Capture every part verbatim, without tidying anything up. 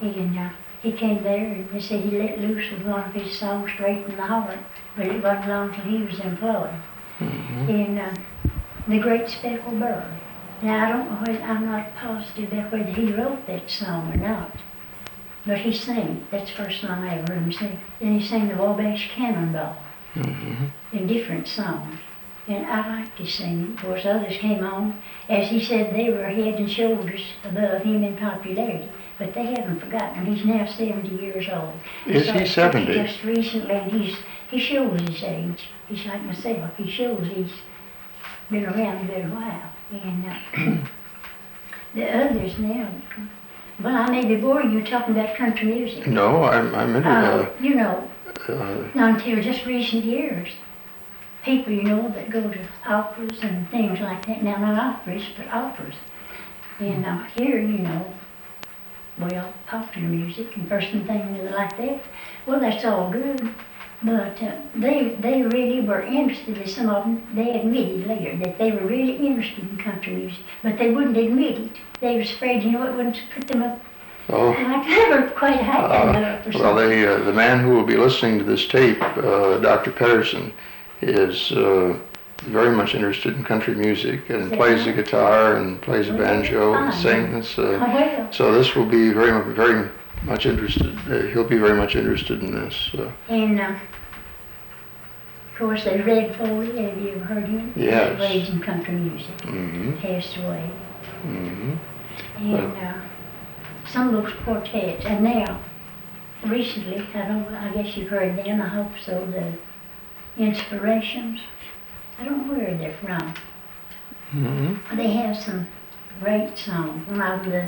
And uh, he came there and they said he let loose with one of his songs straight from the heart, but it wasn't long till he was employed. Mm-hmm. And uh, The Great Speckled Bird. Now I don't know whether, I'm not positive about whether he wrote that song or not, but he sang. That's the first song I ever heard him sing. Then he sang the Wabash Cannonball Mm-hmm. in different songs. And I liked his singing. Of course, others came on. As he said, they were head and shoulders above him in popularity. But they haven't forgotten him. He's now seventy years old. Is he seventy? Just recently, and he's, he shows his age. He's like myself. He shows he's been around a good while. And uh, the others now, well, I may be boring you talking about country music. No, I'm, I'm into Uh, you know, uh, uh, not until just recent years. People, you know, that go to operas and things like that. Now, not operas, but operas. And uh, here, you know, well, popular music and person things like that. Well, that's all good. But uh, they they really were interested in some of them. They admitted later that they were really interested in country music, but they wouldn't admit it. They were afraid, you know, it wouldn't put them up. oh, Like they were quite high uh, enough or well, something. they, uh, the man who will be listening to this tape, uh, Doctor Pedersen, is uh, very much interested in country music and Yeah. plays the guitar and plays the Well, banjo and fine. sings. Uh, Oh, well, so this will be very, mu- very much interested. Uh, he'll be very much interested in this. Uh, and uh, of course, there's Red Foley. Have you ever heard him? Yes. He plays in country music. mm-hmm. Passed away. Mm-hmm. And uh, some of those quartets. And now, recently, I don't. I guess you've heard them. I hope so. The Inspirations. I don't know where they're from. Mm-hmm. They have some great songs. One of the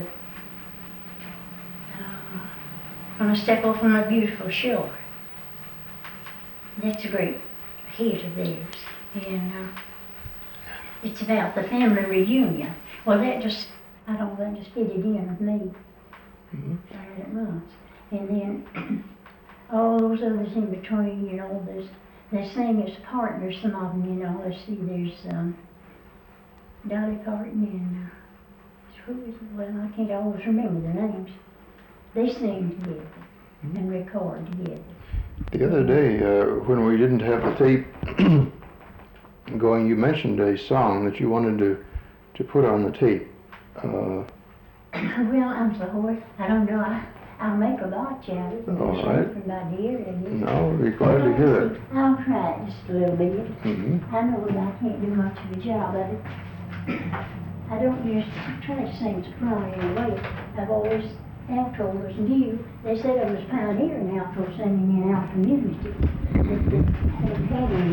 uh, "When I Step Off on a Beautiful Shore." That's a great hit of theirs, and uh, it's about the family reunion. Well, that just I don't know. That just fitted in with me. Mm-hmm. All at once, and then all those others in between. You know, there's. They sing as partners, some of them, you know. Let's see, there's um, Dolly Parton and, uh, who is it? Well, I can't always remember their names. They sing together Mm-hmm. and record together. The other day, uh, when we didn't have the tape going, you mentioned a song that you wanted to, to put on the tape. Uh, Well, I'm so hoarse. I don't know. I, I'll make a botch out of it. All right. From my dear, and no, we'd be glad to hear it. I'll try it just a little bit. Mm-hmm. I know that I can't do much of a job of it. I don't just try to sing soprano anyway. I've always, alto was new. They said I was pioneering alto singing in alto music. That they hadn't had any.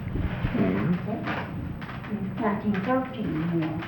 Mm-hmm. In nineteen thirteen, you know.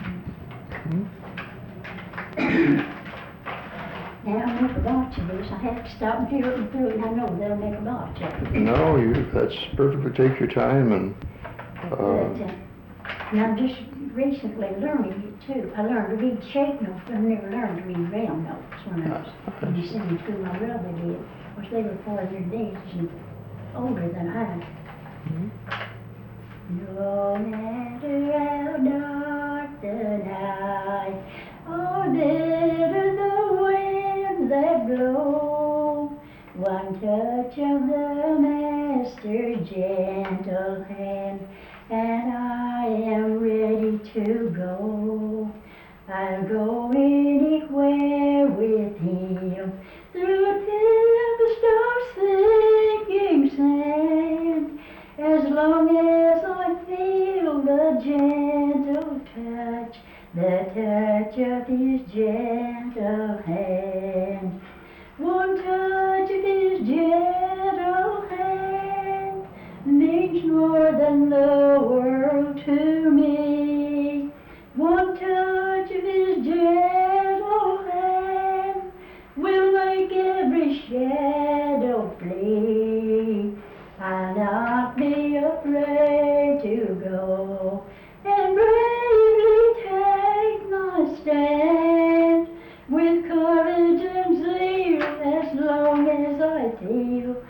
Mm-hmm. Now I'll make a botch of this. I have to stop and hear it and through it, and I know they'll make a botch of it. No, you, that's perfectly. Take your time and. But, Uh, uh, and I'm just recently learning it too. I learned to read shake notes, but I never learned to read round notes when I was in singing school. My brother did. Of course, they were four years days and older than I am. Mm-hmm. No matter how dark the night, or bitter the winds that blow, one touch of the Master's gentle hand, and I am ready to go. I'll go anywhere with him, through a tempest or sinking sand, as long as I feel the gentle touch, the touch of his gentle hand. One touch of his gentle hand means more than the world to me.